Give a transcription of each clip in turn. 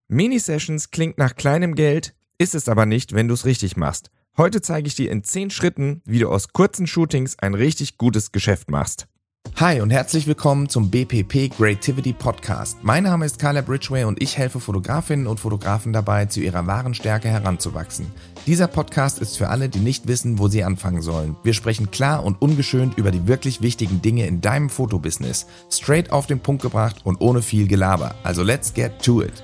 Mini-Sessions klingt nach kleinem Geld, ist es aber nicht, wenn du es richtig machst. Heute zeige ich dir in 10 Schritten, wie du aus kurzen Shootings ein richtig gutes Geschäft machst. Hi und herzlich willkommen zum BPP Creativity Podcast. Mein Name ist Caleb Ridgway und ich helfe Fotografinnen und Fotografen dabei, zu ihrer wahren Stärke heranzuwachsen. Dieser Podcast ist für alle, die nicht wissen, wo sie anfangen sollen. Wir sprechen klar und ungeschönt über die wirklich wichtigen Dinge in deinem Fotobusiness. Straight auf den Punkt gebracht und ohne viel Gelaber. Also let's get to it.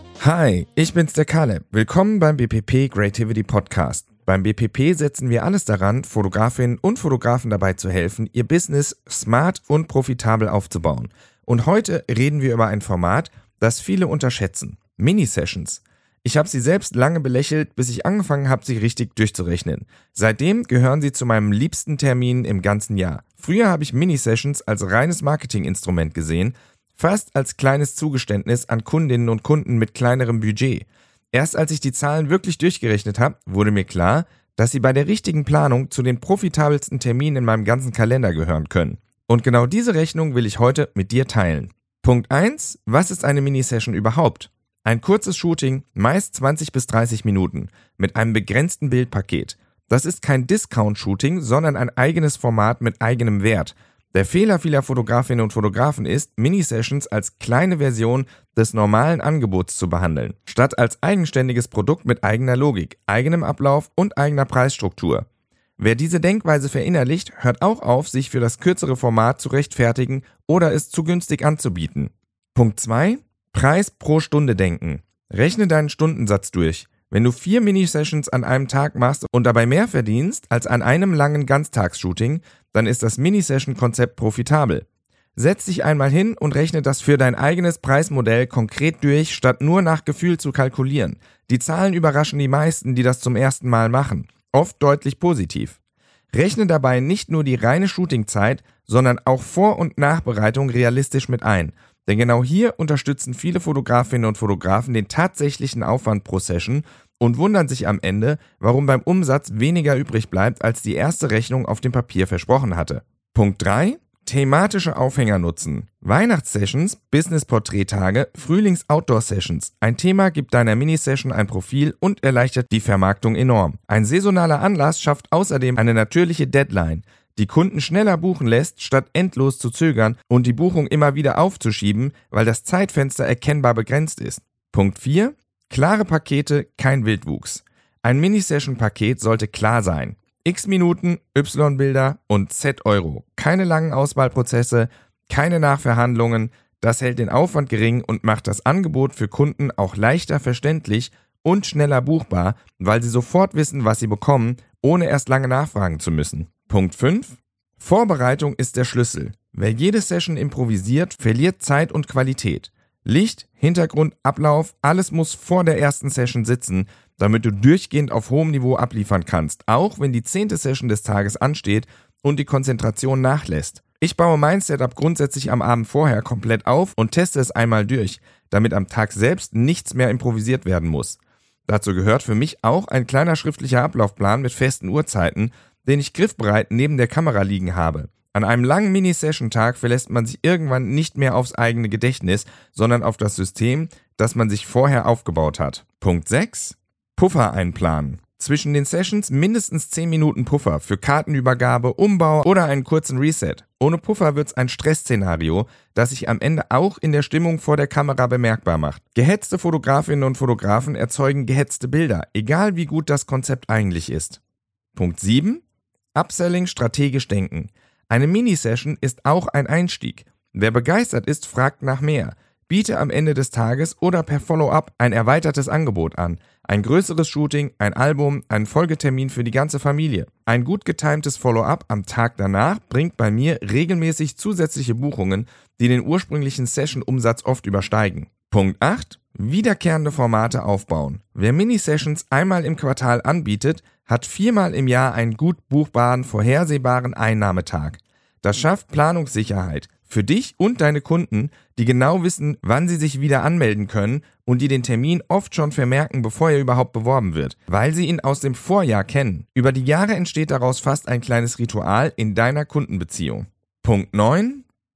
Hi, ich bin's der Caleb. Willkommen beim BPP Creativity Podcast. Beim BPP setzen wir alles daran, Fotografinnen und Fotografen dabei zu helfen, ihr Business smart und profitabel aufzubauen. Und heute reden wir über ein Format, das viele unterschätzen. Mini-Sessions. Ich habe sie selbst lange belächelt, bis ich angefangen habe, sie richtig durchzurechnen. Seitdem gehören sie zu meinem liebsten Termin im ganzen Jahr. Früher habe ich Mini-Sessions als reines Marketinginstrument gesehen, fast als kleines Zugeständnis an Kundinnen und Kunden mit kleinerem Budget. Erst als ich die Zahlen wirklich durchgerechnet habe, wurde mir klar, dass sie bei der richtigen Planung zu den profitabelsten Terminen in meinem ganzen Kalender gehören können. Und genau diese Rechnung will ich heute mit dir teilen. Punkt 1. Was ist eine Mini-Session überhaupt? Ein kurzes Shooting, meist 20 bis 30 Minuten, mit einem begrenzten Bildpaket. Das ist kein Discount-Shooting, sondern ein eigenes Format mit eigenem Wert. Der Fehler vieler Fotografinnen und Fotografen ist, Mini-Sessions als kleine Version des normalen Angebots zu behandeln, statt als eigenständiges Produkt mit eigener Logik, eigenem Ablauf und eigener Preisstruktur. Wer diese Denkweise verinnerlicht, hört auch auf, sich für das kürzere Format zu rechtfertigen oder es zu günstig anzubieten. Punkt 2. Preis pro Stunde denken. Rechne deinen Stundensatz durch. Wenn du 4 Mini-Sessions an einem Tag machst und dabei mehr verdienst als an einem langen Ganztagsshooting, dann ist das Mini-Session-Konzept profitabel. Setz dich einmal hin und rechne das für dein eigenes Preismodell konkret durch, statt nur nach Gefühl zu kalkulieren. Die Zahlen überraschen die meisten, die das zum ersten Mal machen. Oft deutlich positiv. Rechne dabei nicht nur die reine Shootingzeit, sondern auch Vor- und Nachbereitung realistisch mit ein. Denn genau hier unterstützen viele Fotografinnen und Fotografen den tatsächlichen Aufwand pro Session und wundern sich am Ende, warum beim Umsatz weniger übrig bleibt, als die erste Rechnung auf dem Papier versprochen hatte. Punkt 3. Thematische Aufhänger nutzen. Weihnachtssessions, Business-Porträttage, Frühlings-Outdoor-Sessions. Ein Thema gibt deiner Mini-Session ein Profil und erleichtert die Vermarktung enorm. Ein saisonaler Anlass schafft außerdem eine natürliche Deadline, die Kunden schneller buchen lässt, statt endlos zu zögern und die Buchung immer wieder aufzuschieben, weil das Zeitfenster erkennbar begrenzt ist. Punkt 4. Klare Pakete, kein Wildwuchs. Ein Mini-Session-Paket sollte klar sein. X Minuten, Y Bilder und Z Euro. Keine langen Auswahlprozesse, keine Nachverhandlungen. Das hält den Aufwand gering und macht das Angebot für Kunden auch leichter verständlich und schneller buchbar, weil sie sofort wissen, was sie bekommen, ohne erst lange nachfragen zu müssen. Punkt 5. Vorbereitung ist der Schlüssel. Wer jede Session improvisiert, verliert Zeit und Qualität. Licht, Hintergrund, Ablauf, alles muss vor der ersten Session sitzen, damit du durchgehend auf hohem Niveau abliefern kannst, auch wenn die 10. Session des Tages ansteht und die Konzentration nachlässt. Ich baue mein Setup grundsätzlich am Abend vorher komplett auf und teste es einmal durch, damit am Tag selbst nichts mehr improvisiert werden muss. Dazu gehört für mich auch ein kleiner schriftlicher Ablaufplan mit festen Uhrzeiten, den ich griffbereit neben der Kamera liegen habe. An einem langen Mini-Session-Tag verlässt man sich irgendwann nicht mehr aufs eigene Gedächtnis, sondern auf das System, das man sich vorher aufgebaut hat. Punkt 6. Puffer einplanen. Zwischen den Sessions mindestens 10 Minuten Puffer für Kartenübergabe, Umbau oder einen kurzen Reset. Ohne Puffer wird's ein Stressszenario, das sich am Ende auch in der Stimmung vor der Kamera bemerkbar macht. Gehetzte Fotografinnen und Fotografen erzeugen gehetzte Bilder, egal wie gut das Konzept eigentlich ist. Punkt 7. Upselling strategisch denken. Eine Mini-Session ist auch ein Einstieg. Wer begeistert ist, fragt nach mehr. Biete am Ende des Tages oder per Follow-up ein erweitertes Angebot an. Ein größeres Shooting, ein Album, einen Folgetermin für die ganze Familie. Ein gut getimtes Follow-up am Tag danach bringt bei mir regelmäßig zusätzliche Buchungen, die den ursprünglichen Session-Umsatz oft übersteigen. Punkt 8. Wiederkehrende Formate aufbauen. Wer Mini-Sessions einmal im Quartal anbietet, hat 4-mal im Jahr einen gut buchbaren, vorhersehbaren Einnahmetag. Das schafft Planungssicherheit für dich und deine Kunden, die genau wissen, wann sie sich wieder anmelden können und die den Termin oft schon vermerken, bevor er überhaupt beworben wird, weil sie ihn aus dem Vorjahr kennen. Über die Jahre entsteht daraus fast ein kleines Ritual in deiner Kundenbeziehung. Punkt 9.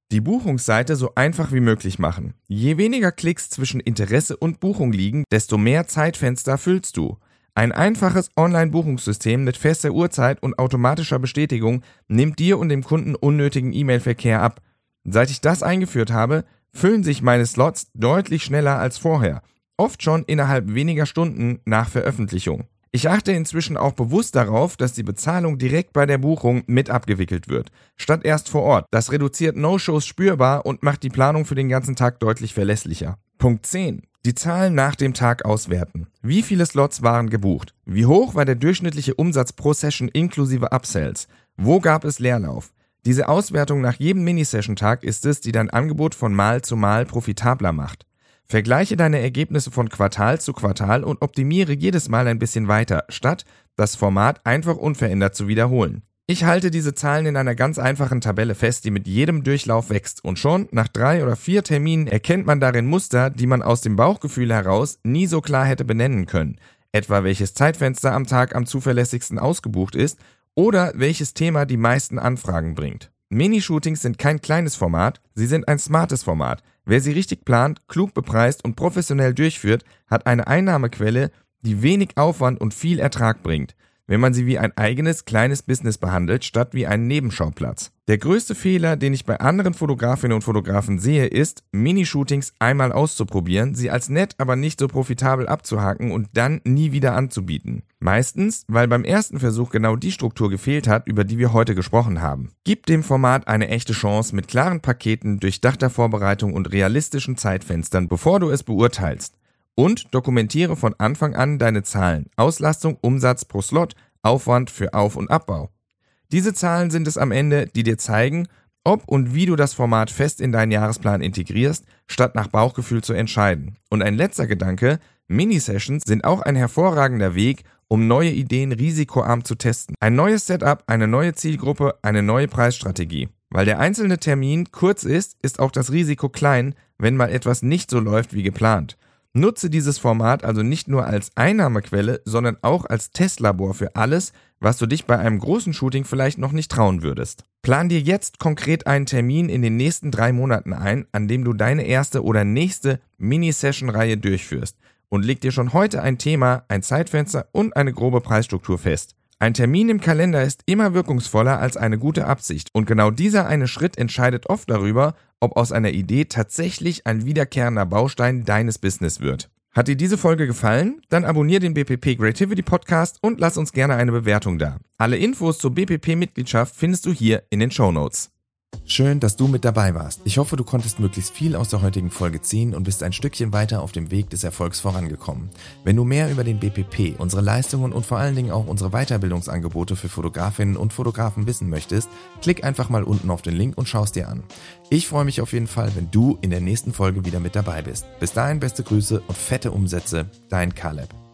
Die Buchungsseite so einfach wie möglich machen. Je weniger Klicks zwischen Interesse und Buchung liegen, desto mehr Zeitfenster füllst du. Ein einfaches Online-Buchungssystem mit fester Uhrzeit und automatischer Bestätigung nimmt dir und dem Kunden unnötigen E-Mail-Verkehr ab. Seit ich das eingeführt habe, füllen sich meine Slots deutlich schneller als vorher, oft schon innerhalb weniger Stunden nach Veröffentlichung. Ich achte inzwischen auch bewusst darauf, dass die Bezahlung direkt bei der Buchung mit abgewickelt wird, statt erst vor Ort. Das reduziert No-Shows spürbar und macht die Planung für den ganzen Tag deutlich verlässlicher. Punkt 10. Die Zahlen nach dem Tag auswerten. Wie viele Slots waren gebucht? Wie hoch war der durchschnittliche Umsatz pro Session inklusive Upsells? Wo gab es Leerlauf? Diese Auswertung nach jedem Mini-Session-Tag ist es, die dein Angebot von Mal zu Mal profitabler macht. Vergleiche deine Ergebnisse von Quartal zu Quartal und optimiere jedes Mal ein bisschen weiter, statt das Format einfach unverändert zu wiederholen. Ich halte diese Zahlen in einer ganz einfachen Tabelle fest, die mit jedem Durchlauf wächst, und schon nach 3 oder 4 Terminen erkennt man darin Muster, die man aus dem Bauchgefühl heraus nie so klar hätte benennen können, etwa welches Zeitfenster am Tag am zuverlässigsten ausgebucht ist oder welches Thema die meisten Anfragen bringt. Minishootings sind kein kleines Format, sie sind ein smartes Format. Wer sie richtig plant, klug bepreist und professionell durchführt, hat eine Einnahmequelle, die wenig Aufwand und viel Ertrag bringt, wenn man sie wie ein eigenes kleines Business behandelt, statt wie einen Nebenschauplatz. Der größte Fehler, den ich bei anderen Fotografinnen und Fotografen sehe, ist, Minishootings einmal auszuprobieren, sie als nett, aber nicht so profitabel abzuhaken und dann nie wieder anzubieten. Meistens, weil beim ersten Versuch genau die Struktur gefehlt hat, über die wir heute gesprochen haben. Gib dem Format eine echte Chance mit klaren Paketen, durchdachter Vorbereitung und realistischen Zeitfenstern, bevor du es beurteilst. Und dokumentiere von Anfang an deine Zahlen, Auslastung, Umsatz pro Slot, Aufwand für Auf- und Abbau. Diese Zahlen sind es am Ende, die dir zeigen, ob und wie du das Format fest in deinen Jahresplan integrierst, statt nach Bauchgefühl zu entscheiden. Und ein letzter Gedanke, Mini-Sessions sind auch ein hervorragender Weg, um neue Ideen risikoarm zu testen. Ein neues Setup, eine neue Zielgruppe, eine neue Preisstrategie. Weil der einzelne Termin kurz ist, ist auch das Risiko klein, wenn mal etwas nicht so läuft wie geplant. Nutze dieses Format also nicht nur als Einnahmequelle, sondern auch als Testlabor für alles, was du dich bei einem großen Shooting vielleicht noch nicht trauen würdest. Plan dir jetzt konkret einen Termin in den nächsten 3 Monaten ein, an dem du deine erste oder nächste Mini-Session-Reihe durchführst und leg dir schon heute ein Thema, ein Zeitfenster und eine grobe Preisstruktur fest. Ein Termin im Kalender ist immer wirkungsvoller als eine gute Absicht und genau dieser eine Schritt entscheidet oft darüber, ob aus einer Idee tatsächlich ein wiederkehrender Baustein deines Business wird. Hat dir diese Folge gefallen? Dann abonniere den BPP Creativity Podcast und lass uns gerne eine Bewertung da. Alle Infos zur BPP-Mitgliedschaft findest du hier in den Shownotes. Schön, dass du mit dabei warst. Ich hoffe, du konntest möglichst viel aus der heutigen Folge ziehen und bist ein Stückchen weiter auf dem Weg des Erfolgs vorangekommen. Wenn du mehr über den BPP, unsere Leistungen und vor allen Dingen auch unsere Weiterbildungsangebote für Fotografinnen und Fotografen wissen möchtest, klick einfach mal unten auf den Link und schau es dir an. Ich freue mich auf jeden Fall, wenn du in der nächsten Folge wieder mit dabei bist. Bis dahin beste Grüße und fette Umsätze, dein Caleb.